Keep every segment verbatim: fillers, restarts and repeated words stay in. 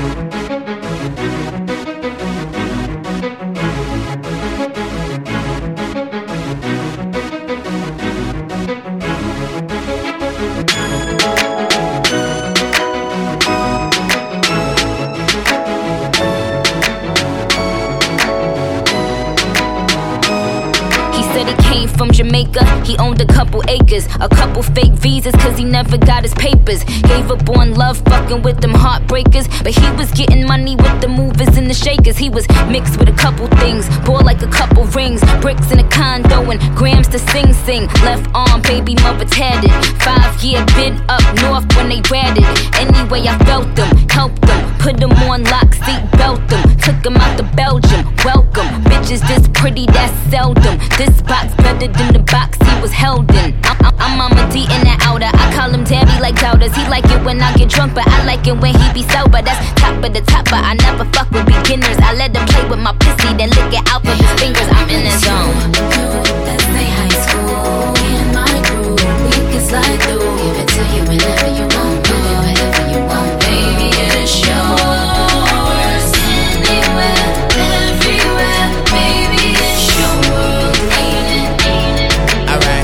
From Jamaica, he owned a couple acres, a couple fake visas, cause he never got his papers. Gave up on love, fucking with them heartbreakers, but he was getting money with the movers and the shakers. He was mixed with a couple things, bought like a couple rings, bricks in a condo and grams to sing sing. Left arm, baby mother tatted, five year been up north when they ratted. Anyway, I felt them, helped them, put them on lock, seat belt them, took them out to Belgium, welcome. Bitches this pretty, that's seldom. This box better than the box he was held in. I'm, I'm, I'm Mama D in that outer. I call him Daddy like doubters. He like it when I get drunk, but I like it when he be sober. That's top of the top, but I never fuck with beginners. I let him play with my pussy, then lick it out with his fingers. I'm in his zone. That's my high school. Me and my crew, we can slide through. Give it to you whenever you want, do it whenever you want. Baby, it's yours. Anywhere, everywhere. Baby, it's your world. Ain't it, ain't it? Alright.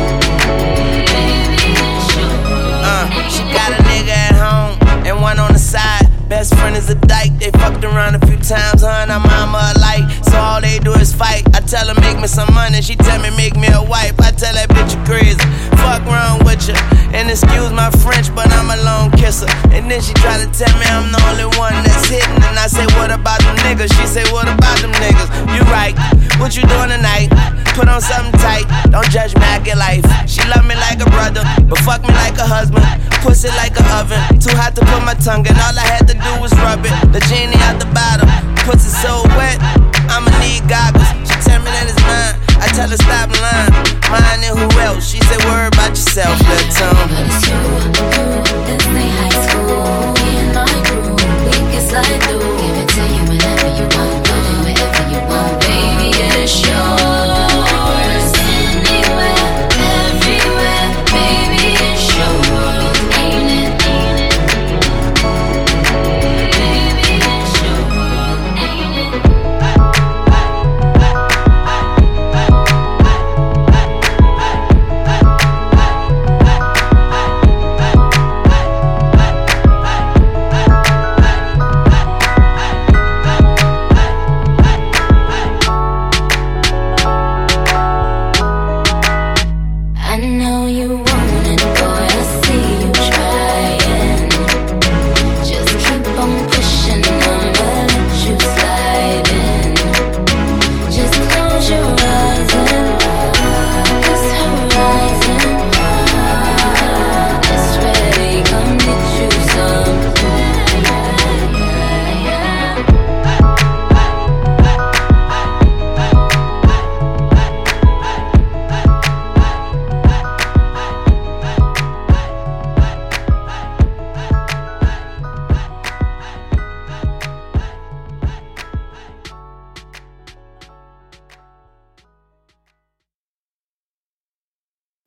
Baby, it's your world. Uh, she got a nigga at home and one on the side. Best friend is a dyke. They fucked around a few times, her and her mama alike. So all they do is fight. I tell her make me some money, she tell me make me a wife. I tell that bitch you crazy. Fuck wrong with you. And excuse my French, but I'm a lone kisser. And then she try to tell me I'm the only one that's hitting. And I say, what about them niggas? She say, what about them niggas? You right. What you doing tonight? Put on something tight. Don't judge me, I get life. She love me like a brother, but fuck me like a husband. Pussy like a oven. Too hot to put my tongue in. All I had to do